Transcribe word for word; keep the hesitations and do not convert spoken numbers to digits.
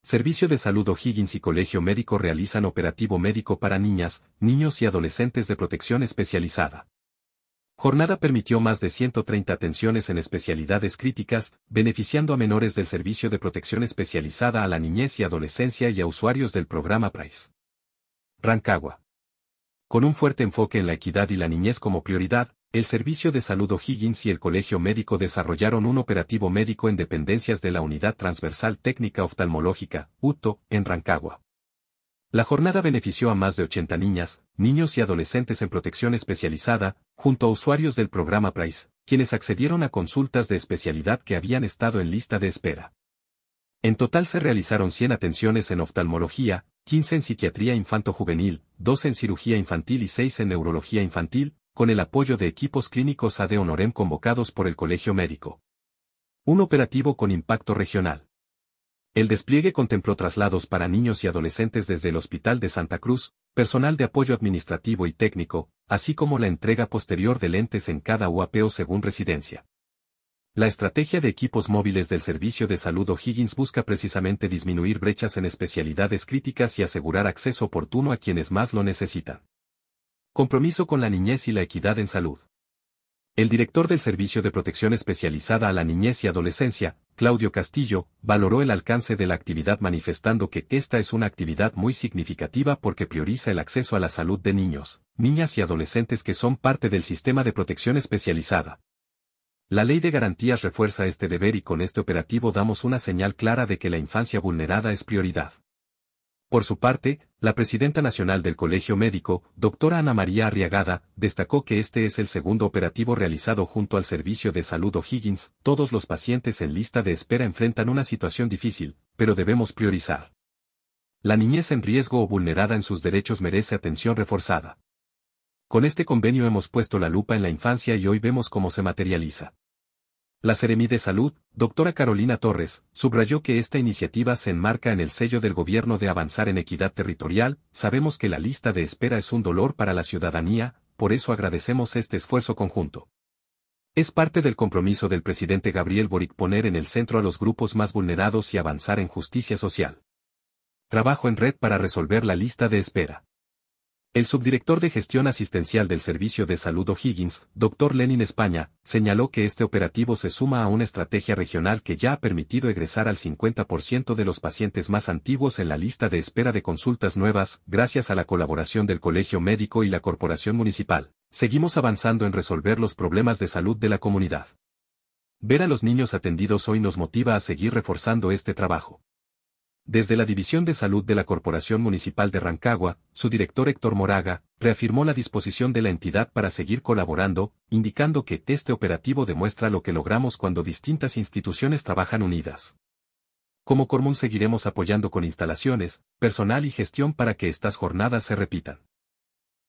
Servicio de Salud O'Higgins y Colegio Médico realizan operativo médico para niñas, niños y adolescentes de protección especializada. Jornada permitió más de ciento treinta atenciones en especialidades críticas, beneficiando a menores del Servicio de Protección Especializada a la niñez y adolescencia y a usuarios del programa PRICE. Rancagua. Con un fuerte enfoque en la equidad y la niñez como prioridad, el Servicio de Salud O'Higgins y el Colegio Médico desarrollaron un operativo médico en dependencias de la Unidad Transversal Técnica Oftalmológica, U T O, en Rancagua. La jornada benefició a más de ochenta niñas, niños y adolescentes en protección especializada, junto a usuarios del programa PRICE, quienes accedieron a consultas de especialidad que habían estado en lista de espera. En total se realizaron cien atenciones en oftalmología, quince en psiquiatría infanto-juvenil, dos en cirugía infantil y seis en neurología infantil, con el apoyo de equipos clínicos A D Honorem convocados por el Colegio Médico. Un operativo con impacto regional. El despliegue contempló traslados para niños y adolescentes desde el Hospital de Santa Cruz, personal de apoyo administrativo y técnico, así como la entrega posterior de lentes en cada U A P o según residencia. La estrategia de equipos móviles del Servicio de Salud O'Higgins busca precisamente disminuir brechas en especialidades críticas y asegurar acceso oportuno a quienes más lo necesitan. Compromiso con la niñez y la equidad en salud. El director del Servicio de Protección Especializada a la Niñez y Adolescencia, Claudio Castillo, valoró el alcance de la actividad manifestando que esta es una actividad muy significativa porque prioriza el acceso a la salud de niños, niñas y adolescentes que son parte del sistema de protección especializada. La Ley de Garantías refuerza este deber y con este operativo damos una señal clara de que la infancia vulnerada es prioridad. Por su parte, la presidenta nacional del Colegio Médico, doctora Ana María Arriagada, destacó que este es el segundo operativo realizado junto al Servicio de Salud O'Higgins. Todos los pacientes en lista de espera enfrentan una situación difícil, pero debemos priorizar. La niñez en riesgo o vulnerada en sus derechos merece atención reforzada. Con este convenio hemos puesto la lupa en la infancia y hoy vemos cómo se materializa. La Seremi de Salud, doctora Carolina Torres, subrayó que esta iniciativa se enmarca en el sello del gobierno de avanzar en equidad territorial. Sabemos que la lista de espera es un dolor para la ciudadanía, por eso agradecemos este esfuerzo conjunto. Es parte del compromiso del presidente Gabriel Boric poner en el centro a los grupos más vulnerados y avanzar en justicia social. Trabajo en red para resolver la lista de espera. El subdirector de Gestión Asistencial del Servicio de Salud O'Higgins, doctor Lenin España, señaló que este operativo se suma a una estrategia regional que ya ha permitido egresar al cincuenta por ciento de los pacientes más antiguos en la lista de espera de consultas nuevas, gracias a la colaboración del Colegio Médico y la Corporación Municipal. Seguimos avanzando en resolver los problemas de salud de la comunidad. Ver a los niños atendidos hoy nos motiva a seguir reforzando este trabajo. Desde la División de Salud de la Corporación Municipal de Rancagua, su director Héctor Moraga, reafirmó la disposición de la entidad para seguir colaborando, indicando que este operativo demuestra lo que logramos cuando distintas instituciones trabajan unidas. Como Cormun seguiremos apoyando con instalaciones, personal y gestión para que estas jornadas se repitan.